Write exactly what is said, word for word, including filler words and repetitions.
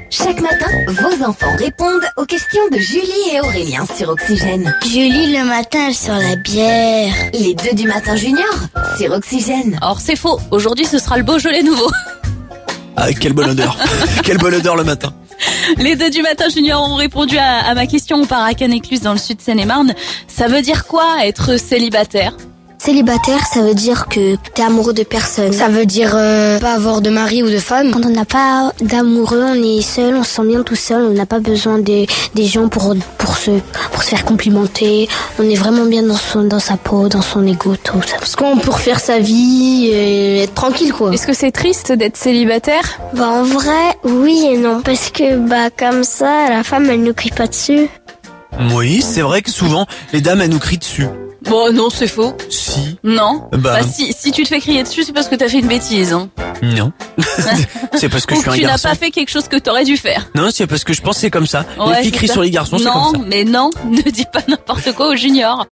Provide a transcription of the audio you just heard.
Chaque matin, vos enfants répondent aux questions de Julie et Aurélien sur Oxygène. Julie, le matin, elle sort la bière. Les deux du matin junior sur Oxygène. Or c'est faux, aujourd'hui ce sera le Beaujolais nouveau. Ah, quelle bonne odeur. Quelle bonne odeur le matin. Les deux du matin junior ont répondu à, à ma question. On part à Canécluse dans le sud de Seine-et-Marne. Ça veut dire quoi être célibataire ? Célibataire, ça veut dire que t'es amoureux de personne. Ça veut dire euh, pas avoir de mari ou de femme. Quand on n'a pas d'amoureux, on est seul, on se sent bien tout seul. On n'a pas besoin des des gens pour pour se pour se faire complimenter. On est vraiment bien dans son dans sa peau, dans son ego, tout ça. Parce qu'on peut refaire sa vie et être tranquille, quoi. Est-ce que c'est triste d'être célibataire ? Bah en vrai, oui et non, parce que bah comme ça, la femme elle nous crie pas dessus. Oui, c'est vrai que souvent, les dames, elles nous crient dessus. Bon non, c'est faux. Si. Non. Bah, Bah, si, si tu te fais crier dessus, c'est parce que t'as fait une bêtise. Hein. non. C'est parce que Ou je suis un tu n'as garçon. pas fait quelque chose que t'aurais dû faire. Non, c'est parce que je pensais comme ça. Ouais, les filles c'est crient ça. sur les garçons, c'est comme Non, ça. mais non, ne dis pas n'importe quoi aux juniors.